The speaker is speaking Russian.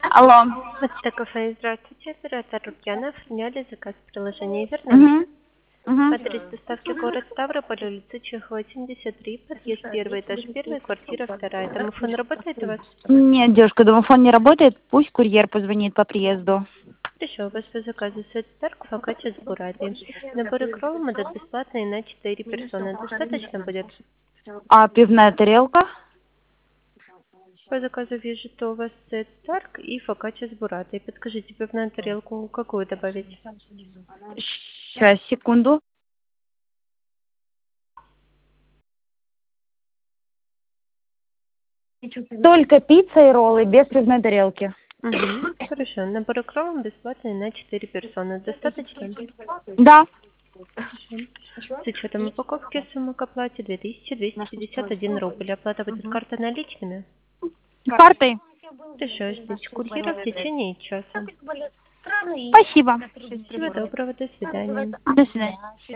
Алло. Это кафе. Здравствуйте, оператор Рукьянов. Сняли заказ в приложении Угу. «Вернем». Угу. Адрес доставки город Ставрополь, улица Чехова, 73, подъезд первый этаж, первая квартира вторая. Домофон работает у вас? Нет, девушка, домофон не работает. Пусть курьер позвонит по приезду. Хорошо, у вас по заказу сет тарк, фокаччо с буратой. Наборы кроллом идут бесплатные на 4 персоны. Достаточно будет? А пивная тарелка? По заказу вижу, что у вас сет тарк и фокаччо с буратой. Подскажите, пивную тарелку какую добавить? Сейчас, секунду. Только пицца и роллы, без пивной тарелки. Угу. Хорошо. Наборы кроллом бесплатные на 4 персоны. Достаточно? Да. Хорошо. С учетом упаковки сумма к оплате 2251 рубль. Оплата будет картой наличными. Картой? Хорошо, ждите курьера в течение часа. Спасибо. Всего доброго, до свидания. До свидания.